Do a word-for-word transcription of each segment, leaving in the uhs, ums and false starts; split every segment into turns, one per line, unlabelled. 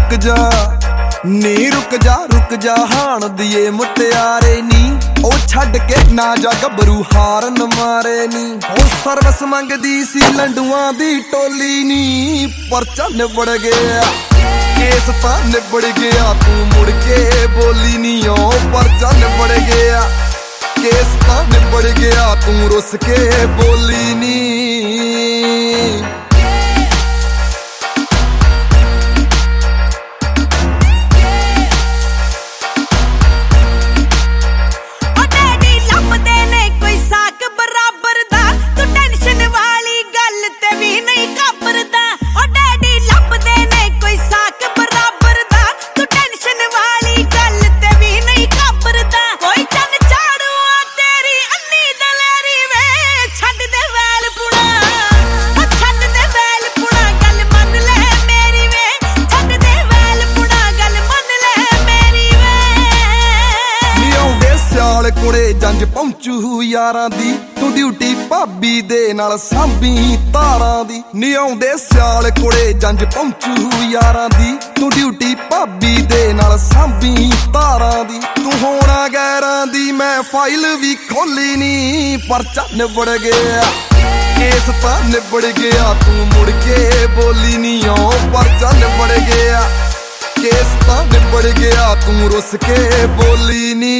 रुक जा नी रुक जा रुक जा हाण दिए मुटियारे नी ओ छड्ड के ना जा गबरू हारन मारे नी ओ सर्वस मंगदी सी लंडुआं दी टोली नी परचा निबड़ गया केस तां निबड़ गया तू मुड़ के बोली नी ओ परचा निबड़ गया केस तां निबड़ गया तू रुस के बोली नी। कोड़े जंज पहुंचू यारां दी तू ड्यूटी भाभी दे नाल सांभी तारां दी नी आउंदे सियाल कोड़े जंज पहुंचू यारां दी तू ड्यूटी भाभी दे नाल सांभी तारां दी तू होना गैरां दी मैं फाइल भी खोली नी परचा निबड़ गया केस तां निबड़ गया तू मुड़ के बोली नी ओ परचा निबड़ गया केस तां निबड़ गया तू रुस के बोली नी।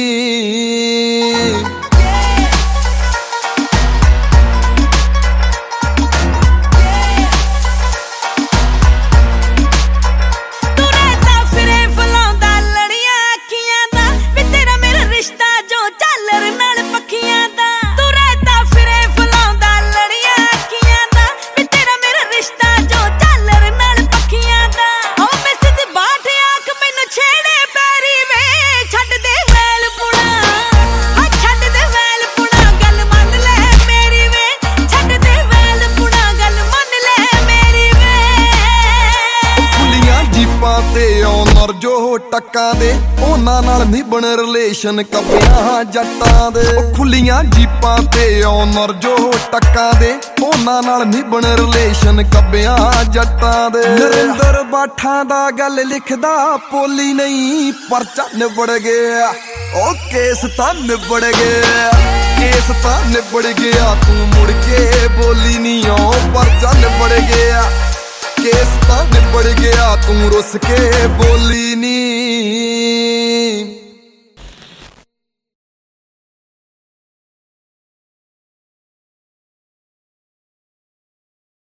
जो टक्का दे ओना नाल निभण रिलेशन कब्बियां जट्टां दे खुलियां जीपां ते ओनर जो टक्का दे ओना नाल निभण रिलेशन कब्बियां जट्टां दे नरिंदर बाठा दा गल लिखदा पोली नहीं परचा निबड़ गया ओ केस तां निबड़ गया केस तां निबड़ गया तू मुड़ के बोली नहीं ओ परचा निबड़ गया केस तां निबड़ गया तू रुस के बोली नी।